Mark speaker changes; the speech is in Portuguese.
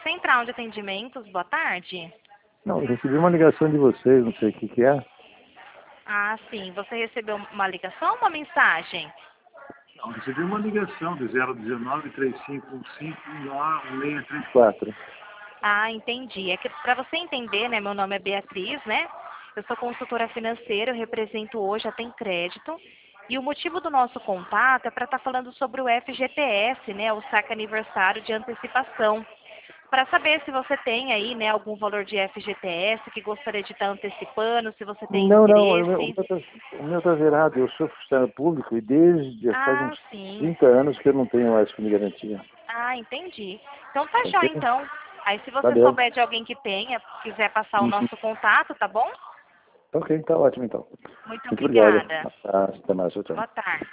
Speaker 1: Central de Atendimentos, boa tarde.
Speaker 2: Não, eu recebi uma ligação de vocês, não sei o que que é.
Speaker 1: Ah, sim. Você recebeu uma ligação ou uma mensagem?
Speaker 2: Não, recebi uma ligação de 019-3515-9634.
Speaker 1: Ah, entendi. É que para você entender, né, meu nome é Beatriz, né? Eu sou consultora financeira, eu represento hoje a Tem Crédito. E o motivo do nosso contato é para estar falando sobre o FGTS, né, o saque aniversário de antecipação. Para saber se você tem aí, né, algum valor de FGTS que gostaria de estar antecipando, se você tem
Speaker 2: Não, não,
Speaker 1: interesse.
Speaker 2: o meu tá zerado. Eu sou funcionário público e desde faz
Speaker 1: Ah,
Speaker 2: uns
Speaker 1: sim.
Speaker 2: 30 anos que eu não tenho mais fundo de garantia.
Speaker 1: Ah, entendi. Então tá
Speaker 2: Ok?
Speaker 1: jóia, então. Aí se você
Speaker 2: Valeu.
Speaker 1: souber de alguém que tenha, quiser passar o
Speaker 2: Uhum.
Speaker 1: nosso contato, tá bom?
Speaker 2: Ok, tá ótimo então.
Speaker 1: Muito
Speaker 2: Muito obrigado.
Speaker 1: obrigada.
Speaker 2: Até mais, tchau, tchau.
Speaker 1: Boa tarde.